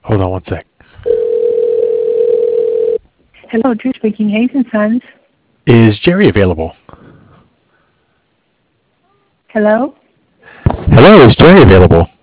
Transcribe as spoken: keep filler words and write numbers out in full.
Hold on one sec. Hello, Drew speaking. Hayes and Sons. Is Jerry available? Hello? Hello, is Jerry available?